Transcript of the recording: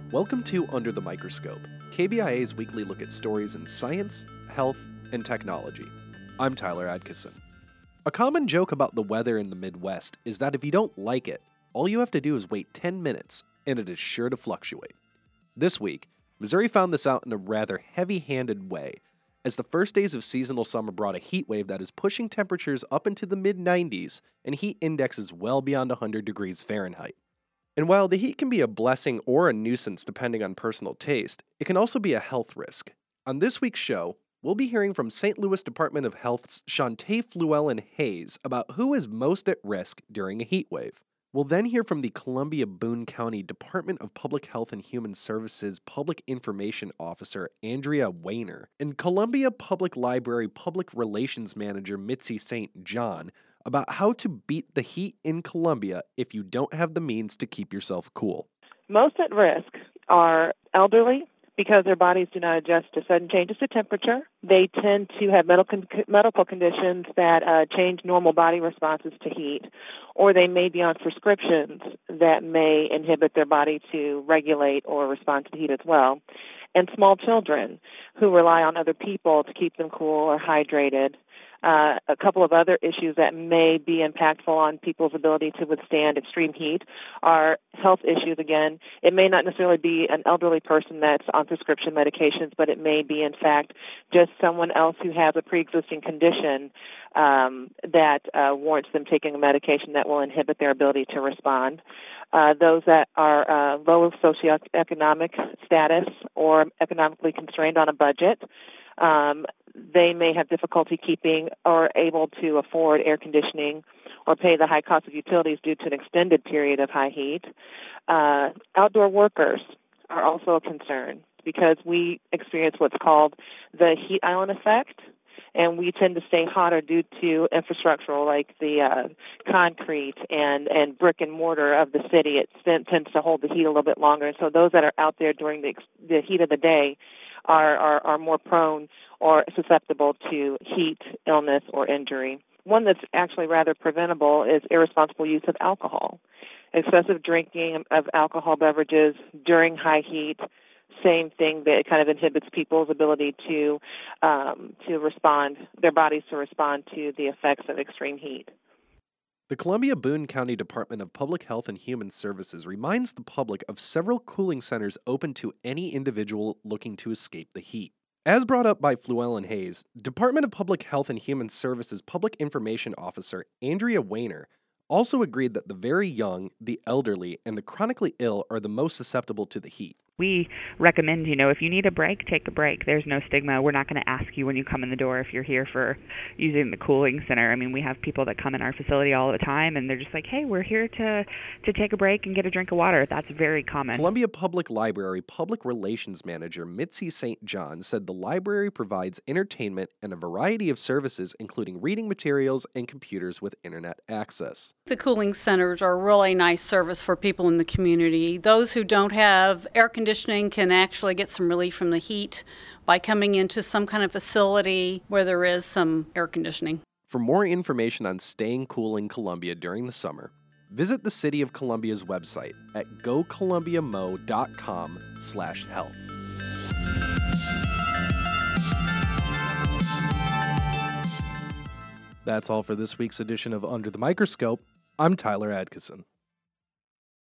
Welcome to Under the Microscope, KBIA's weekly look at stories in science, health, and technology. I'm Tyler Adkisson. A common joke about the weather in the Midwest is that if you don't like it, all you have to do is wait 10 minutes, and it is sure to fluctuate. This week, Missouri found this out in a rather heavy-handed way, as the first days of seasonal summer brought a heat wave that is pushing temperatures up into the mid-90s and heat indexes well beyond 100 degrees Fahrenheit. And while the heat can be a blessing or a nuisance depending on personal taste, it can also be a health risk. On this week's show, we'll be hearing from St. Louis Department of Health's Shante Fluellen-Hayes about who is most at risk during a heat wave. We'll then hear from the Columbia-Boone County Department of Public Health and Human Services Public Information Officer Andrea Wehner and Columbia Public Library Public Relations Manager Mitzi St. John about how to beat the heat in Columbia if you don't have the means to keep yourself cool. Most at risk are elderly because their bodies do not adjust to sudden changes to temperature. They tend to have medical conditions that change normal body responses to heat, or they may be on prescriptions that may inhibit their body to regulate or respond to the heat as well. And small children who rely on other people to keep them cool or hydrated. A couple of other issues that may be impactful on people's ability to withstand extreme heat are health issues again. It may not necessarily be an elderly person that's on prescription medications, but it may be, in fact, just someone else who has a pre-existing condition that warrants them taking a medication that will inhibit their ability to respond. Those that are low socioeconomic status or economically constrained on a budget, they may have difficulty keeping or able to afford air conditioning or pay the high cost of utilities due to an extended period of high heat. Outdoor workers are also a concern because we experience what's called the heat island effect, and we tend to stay hotter due to infrastructural, like the concrete and brick and mortar of the city. It tends to hold the heat a little bit longer. So those that are out there during the heat of the day are more prone or susceptible to heat, illness, or injury. One that's actually rather preventable is irresponsible use of alcohol. Excessive drinking of alcohol beverages during high heat, same thing, that it kind of inhibits people's ability to respond, their bodies to respond to the effects of extreme heat. The Columbia-Boone County Department of Public Health and Human Services reminds the public of several cooling centers open to any individual looking to escape the heat. As brought up by Fluellen-Hayes, Department of Public Health and Human Services Public Information Officer Andrea Wehner also agreed that the very young, the elderly, and the chronically ill are the most susceptible to the heat. We recommend, if you need a break, take a break. There's no stigma. We're not going to ask you when you come in the door if you're here for using the cooling center. I mean, we have people that come in our facility all the time, and they're just like, hey, we're here to take a break and get a drink of water. That's very common. Columbia Public Library Public Relations Manager Mitzi St. John said the library provides entertainment and a variety of services, including reading materials and computers with internet access. The cooling centers are a really nice service for people in the community. Those who don't have air conditioning can actually get some relief from the heat by coming into some kind of facility where there is some air conditioning. For more information on staying cool in Columbia during the summer, visit the City of Columbia's website at gocolumbiamo.com/health. That's all for this week's edition of Under the Microscope. I'm Tyler Adkisson.